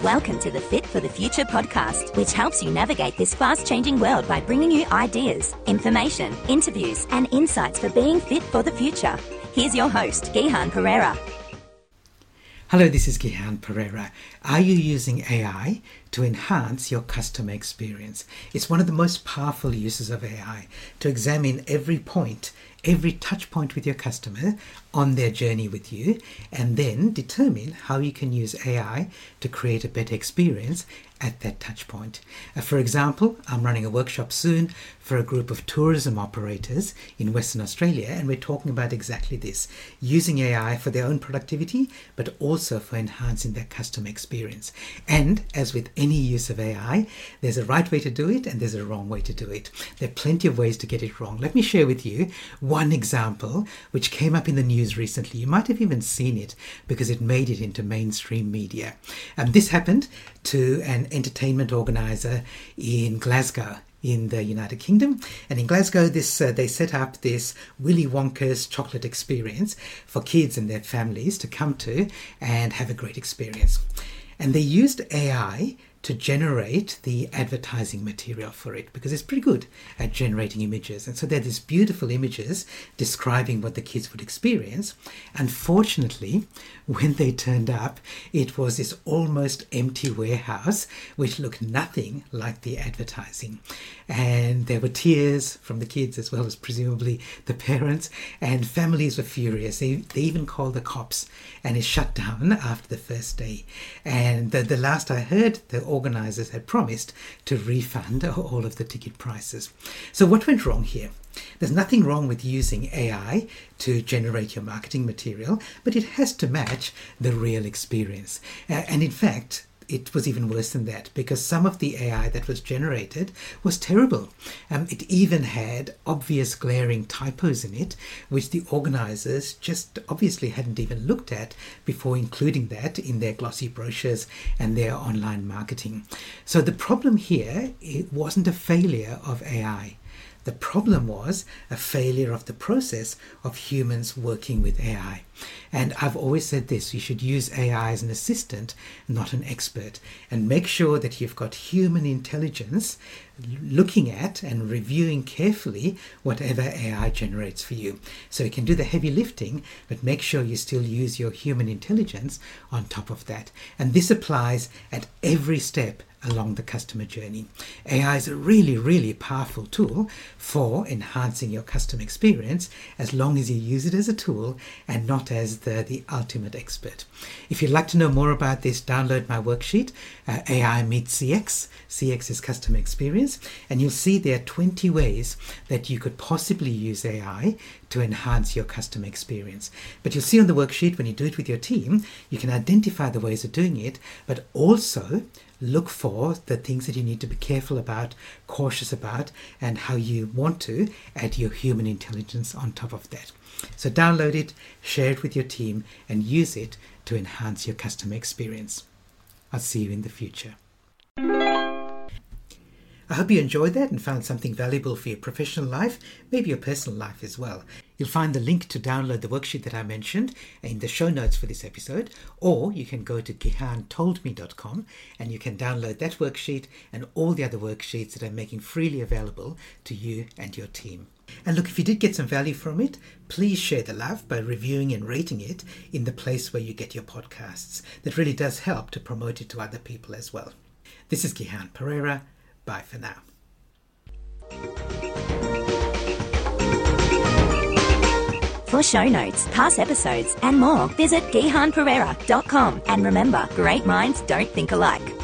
Welcome to the Fit for the Future podcast, which helps you navigate this fast-changing world by bringing you ideas, information, interviews, and insights for being fit for the future. Here's your host, Gihan Pereira. Hello, this is Gihan Pereira. Are you using AI to enhance your customer experience? It's one of the most powerful uses of AI to examine every point, every touch point with your customer on their journey with you, and then determine how you can use AI to create a better experience at that touch point. For example, I'm running a workshop soon for a group of tourism operators in Western Australia, and we're talking about exactly this, using AI for their own productivity, but also for enhancing their customer experience. And as with any use of AI, there's a right way to do it and there's a wrong way to do it. There are plenty of ways to get it wrong. Let me share with you one example which came up in the news recently. You might have even seen it because it made it into mainstream media. This happened to an entertainment organizer in Glasgow in the United Kingdom. And in Glasgow, they set up this Willy Wonka's chocolate experience for kids and their families to come to and have a great experience. And they used AI to generate the advertising material for it because it's pretty good at generating images. And so there are these beautiful images describing what the kids would experience. Unfortunately, when they turned up, it was this almost empty warehouse which looked nothing like the advertising. And there were tears from the kids as well as presumably the parents, and families were furious. They even called the cops, and it shut down after the first day. And the last I heard, the organizers had promised to refund all of the ticket prices. So what went wrong here? There's nothing wrong with using AI to generate your marketing material, but it has to match the real experience. And in fact, it was even worse than that because some of the AI that was generated was terrible. It even had obvious glaring typos in it, which the organizers just obviously hadn't even looked at before including that in their glossy brochures and their online marketing. So the problem here, it wasn't a failure of AI. The problem was a failure of the process of humans working with AI. And I've always said this, you should use AI as an assistant, not an expert, and make sure that you've got human intelligence looking at and reviewing carefully whatever AI generates for you. So you can do the heavy lifting, but make sure you still use your human intelligence on top of that. And this applies at every step along the customer journey. AI is a really, really powerful tool for enhancing your customer experience as long as you use it as a tool and not as the ultimate expert. If you'd like to know more about this, download my worksheet, AI Meets CX. CX is customer experience, and you'll see there are 20 ways that you could possibly use AI to enhance your customer experience. But you'll see on the worksheet when you do it with your team, you can identify the ways of doing it, but also look for the things that you need to be careful about, cautious about, and how you want to add your human intelligence on top of that. So download it, share it with your team, and use it to enhance your customer experience. I'll see you in the future. I hope you enjoyed that and found something valuable for your professional life, maybe your personal life as well. You'll find the link to download the worksheet that I mentioned in the show notes for this episode, or you can go to gihantoldme.com and you can download that worksheet and all the other worksheets that I'm making freely available to you and your team. And look, if you did get some value from it, please share the love by reviewing and rating it in the place where you get your podcasts. That really does help to promote it to other people as well. This is Gihan Pereira. Bye for now. For show notes, past episodes, and more, visit gihanpereira.com. And remember, great minds don't think alike.